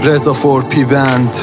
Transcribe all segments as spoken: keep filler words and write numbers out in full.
رضا فور پی بند.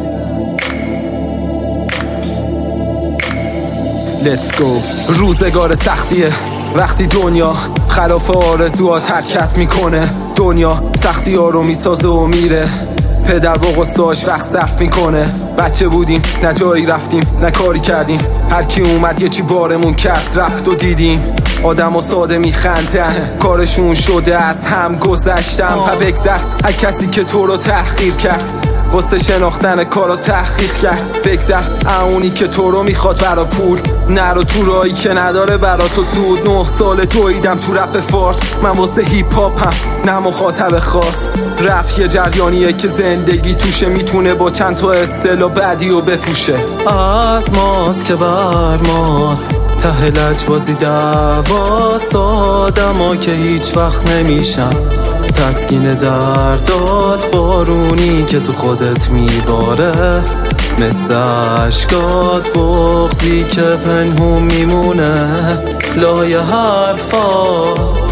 Let's go. روزگار سختیه وقتی دنیا خلاف آرزوها حرکت میکنه. دنیا سختی ها رو میسازه و میره. پدر با قصاش وقت صرف میکنه. بچه بودیم نه جایی رفتیم نه کاری کردیم. هر کی اومد یه چی بارمون کرد رفت و دیدیم. آدم و ساده میخندن کارشون شده از هم گذشتم. و بگذر هر کسی که تو رو تحقیر کرد واسه شناختن کارا تحقیق کرد. بگذر اونی که تو رو میخواد برا پول نرو تو رایی که نداره برا تو سود. نه سال دویدم تو رپ فارس من واسه هیپ هاپم نه مخاطب خاص. رپ یه جریانیه که زندگی توشه میتونه با چند تا اصطلاح بعدی رو بپوشه. از ماست که بر ماست ته لجبازی دواست. آدما که هیچ وقت نمیشن تسکین دردات. بارونی که تو خودت میباره مثل عشقات. بغضی که پنهون میمونه لای حرفات.